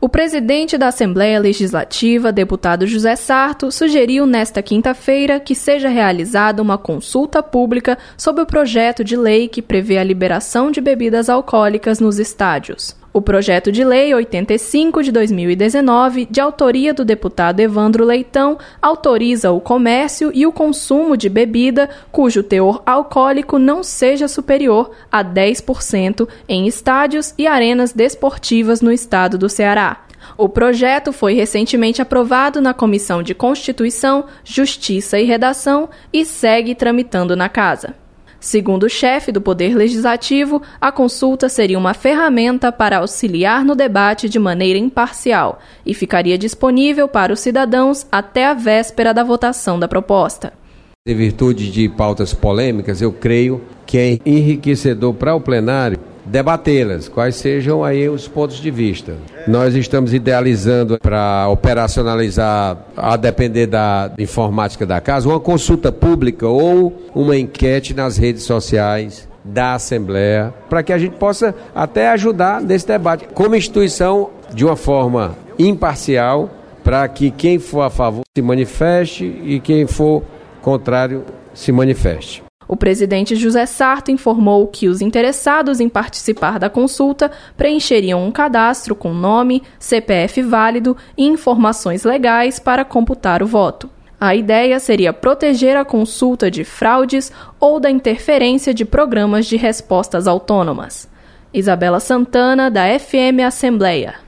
O presidente da Assembleia Legislativa, deputado José Sarto, sugeriu nesta quinta-feira que seja realizada uma consulta pública sobre o projeto de lei que prevê a liberação de bebidas alcoólicas nos estádios. O projeto de lei 85 de 2019, de autoria do deputado Evandro Leitão, autoriza o comércio e o consumo de bebida cujo teor alcoólico não seja superior a 10% em estádios e arenas desportivas no estado do Ceará. O projeto foi recentemente aprovado na Comissão de Constituição, Justiça e Redação e segue tramitando na Casa. Segundo o chefe do Poder Legislativo, a consulta seria uma ferramenta para auxiliar no debate de maneira imparcial e ficaria disponível para os cidadãos até a véspera da votação da proposta. Em virtude de pautas polêmicas, eu creio que é enriquecedor para o plenário debatê-las, quais sejam aí os pontos de vista. Nós estamos idealizando para operacionalizar, a depender da informática da casa, uma consulta pública ou uma enquete nas redes sociais da Assembleia, para que a gente possa até ajudar nesse debate, como instituição, de uma forma imparcial, para que quem for a favor se manifeste e quem for contrário se manifeste. O presidente José Sarto informou que os interessados em participar da consulta preencheriam um cadastro com nome, CPF válido e informações legais para computar o voto. A ideia seria proteger a consulta de fraudes ou da interferência de programas de respostas autônomas. Isabela Santana, da FM Assembleia.